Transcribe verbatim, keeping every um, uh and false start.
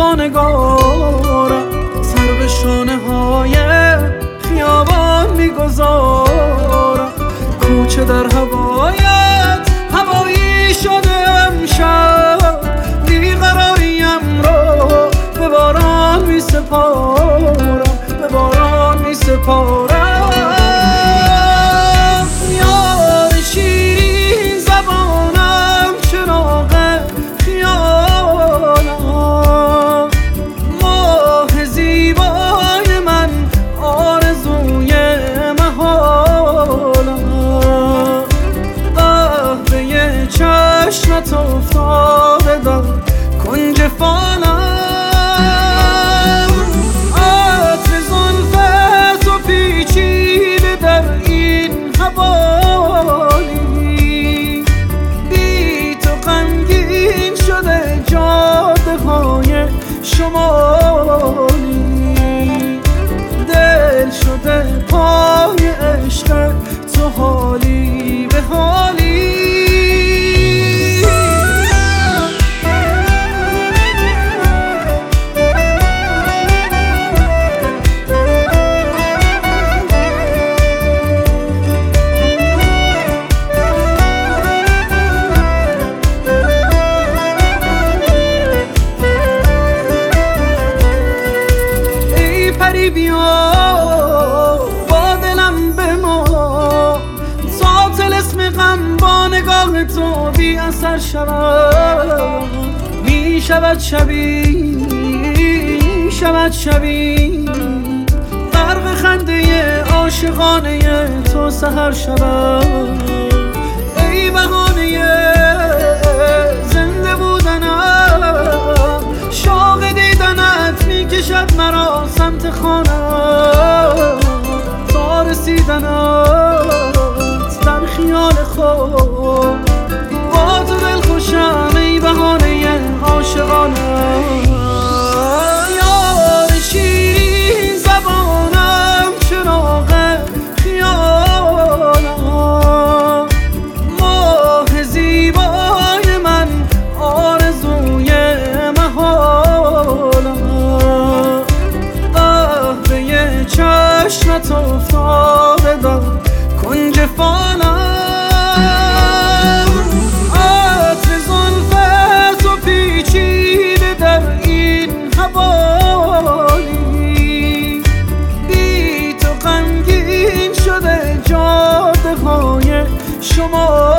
با نگارم سر به شانه های خیابان میگذارم. کوچه در هوایت هوایی شده امشب، بیقراریم رو به باران می سپارم، به باران می سپارم. یار شیرین زبانم چراغ خیالم، ماه زیبای من آرزوی محالم. قهوه چشمت افتاده در کنج فالم، شمالی دل شده پای عشق تو، حالی به حالی. بیا با دلم بما تا طلسم غم با نگاه تو بی اثر شود. می شود شبی می شود شبی غرق خنده عاشقانه تو سحر شود. ای بهانه زنده بودنم، شوق دیدنت می کشد مرا سمت خانم، تا رسیدنت در خیال خود با تو دل خوشم. ای بهانه عاشقانم، یار شیرین زبانم چراغ خیالم، ماه زیبای من آرزوی محالم. قهوه چشمت افتاده در کنج فالم، عطر زلفت و پیچیده در این حوالی. بی تو غمگین شده جاده های شما